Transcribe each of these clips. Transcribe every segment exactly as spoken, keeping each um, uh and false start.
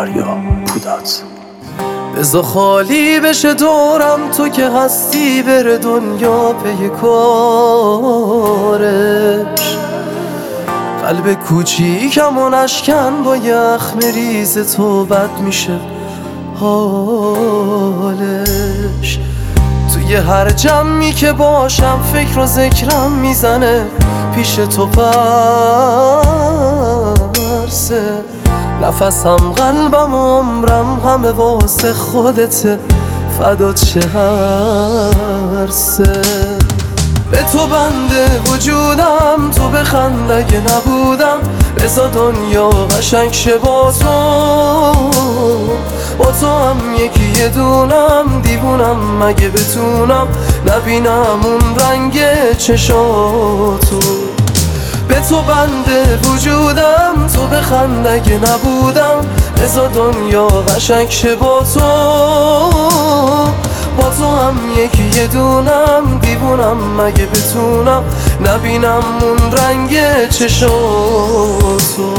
آریا پوداد. بذار خالی بشه دورم، تو که هستی بره دنیا پی کارش. قلب کوچیکم و نشکن با یخم ریز تو بد میشه حالش. توی هر جمعی که باشم فکر و ذکرم میزنه پیش تو پرسه. نفسم قلبم و عمرم همه واسه خودته، فدات شه هر سه. به تو بنده وجودم، تو بخند اگه نبودم. بذار دنیا قشنگ شه با تو، با تو هم یکی یه دونم. دیوونم مگه بتونم نبینم اون رنگ چشاتو. به تو بنده وجودم، تو بخند اگه نبودم. بذار دنیا قشنگ شه با تو، با تو هم یکی یه دونم. دیوونم مگه بتونم نبینم اون رنگ چشاتو.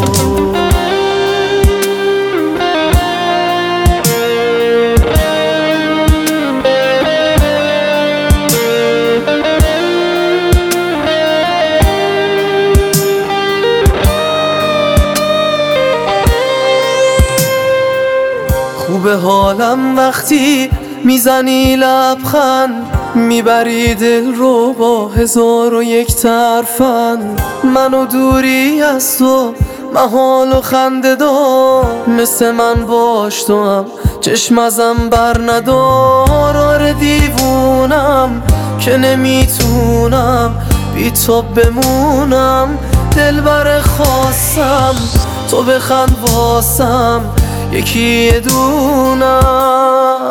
خوبه حالم وقتی میزنی لبخند، میبری دل رو با هزار و یک ترفند. منو دوری از تو محال و خنده دار، مثل من باش تو هم چشم ازم بر ندار. آره دیوونم که نمیتونم بی تو بمونم. دلبر خواستم تو بخند واسم یکی یه دونم.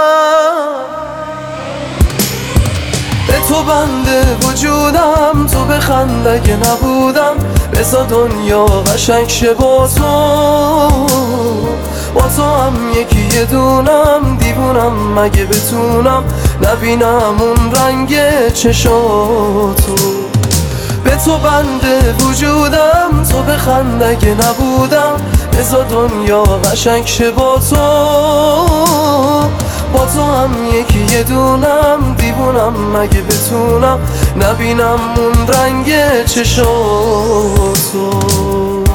به تو بنده وجودم، تو بخند اگه نبودم. بذار دنیا قشنگ شه با تو، با تو هم یکی یه دونم. دیوونم مگه بتونم نبینم اون رنگ چشاتو. به تو بنده وجودم، تو بخند اگه نبودم. بذار دنیا قشنگ شه با تو، با تو هم یکی یه دونم. دیوونم مگه بتونم نبینم اون رنگ چشاتو.